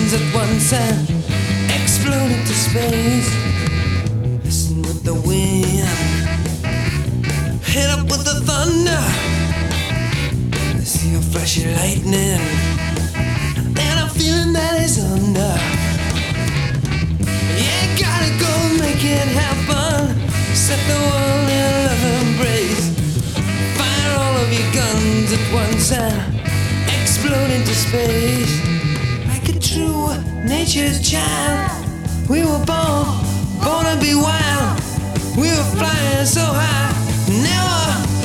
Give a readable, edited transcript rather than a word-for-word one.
guns at once and explode into space. Listen with the wind, hit up with the thunder. I see a flashy lightning, and I'm feeling that it's under. Yeah, gotta go make it happen. Set the world in a love embrace. Fire all of your guns at once and explode into space. Like a true nature's child, we were born to be wild. We were flying so high, never